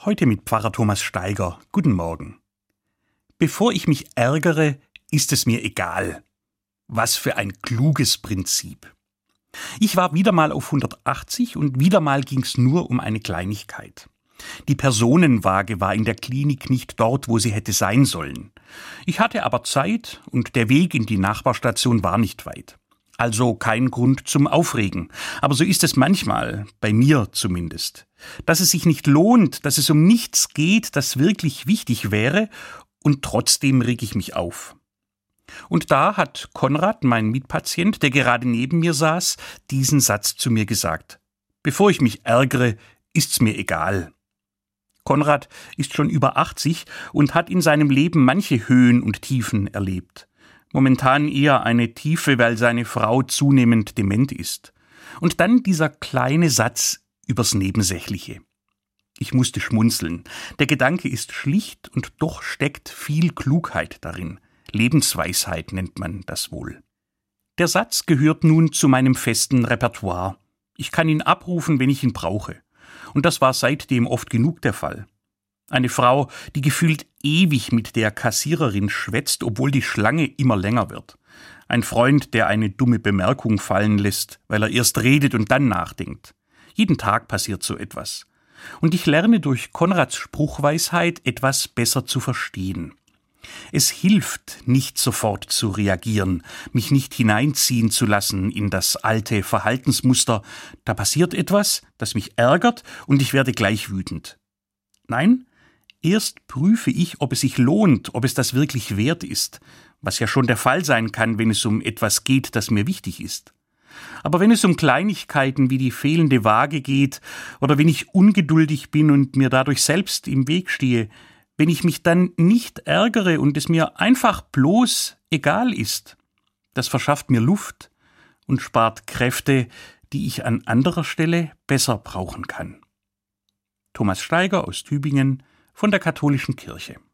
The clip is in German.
Heute mit Pfarrer Thomas Steiger. Guten Morgen. Bevor ich mich ärgere, ist es mir egal. Was für ein kluges Prinzip. Ich war wieder mal auf 180 und wieder mal ging's nur um eine Kleinigkeit. Die Personenwaage war in der Klinik nicht dort, wo sie hätte sein sollen. Ich hatte aber Zeit und der Weg in die Nachbarstation war nicht weit. Also kein Grund zum Aufregen. Aber so ist es manchmal, bei mir zumindest. Dass es sich nicht lohnt, dass es um nichts geht, das wirklich wichtig wäre, und trotzdem reg ich mich auf. Und da hat Konrad, mein Mitpatient, der gerade neben mir saß, diesen Satz zu mir gesagt. Bevor ich mich ärgere, ist's mir egal. Konrad ist schon über 80 und hat in seinem Leben manche Höhen und Tiefen erlebt. Momentan eher eine Tiefe, weil seine Frau zunehmend dement ist. Und dann dieser kleine Satz übers Nebensächliche. Ich musste schmunzeln. Der Gedanke ist schlicht und doch steckt viel Klugheit darin. Lebensweisheit nennt man das wohl. Der Satz gehört nun zu meinem festen Repertoire. Ich kann ihn abrufen, wenn ich ihn brauche. Und das war seitdem oft genug der Fall. Eine Frau, die gefühlt ewig mit der Kassiererin schwätzt, obwohl die Schlange immer länger wird. Ein Freund, der eine dumme Bemerkung fallen lässt, weil er erst redet und dann nachdenkt. Jeden Tag passiert so etwas. Und ich lerne durch Konrads Spruchweisheit etwas besser zu verstehen. Es hilft, nicht sofort zu reagieren, mich nicht hineinziehen zu lassen in das alte Verhaltensmuster. Da passiert etwas, das mich ärgert und ich werde gleich wütend. Nein, erst prüfe ich, ob es sich lohnt, ob es das wirklich wert ist, was ja schon der Fall sein kann, wenn es um etwas geht, das mir wichtig ist. Aber wenn es um Kleinigkeiten wie die fehlende Waage geht oder wenn ich ungeduldig bin und mir dadurch selbst im Weg stehe, wenn ich mich dann nicht ärgere und es mir einfach bloß egal ist, das verschafft mir Luft und spart Kräfte, die ich an anderer Stelle besser brauchen kann. Thomas Steiger aus Tübingen von der Katholischen Kirche.